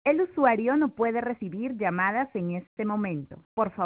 El usuario no puede recibir llamadas en este momento. Por favor,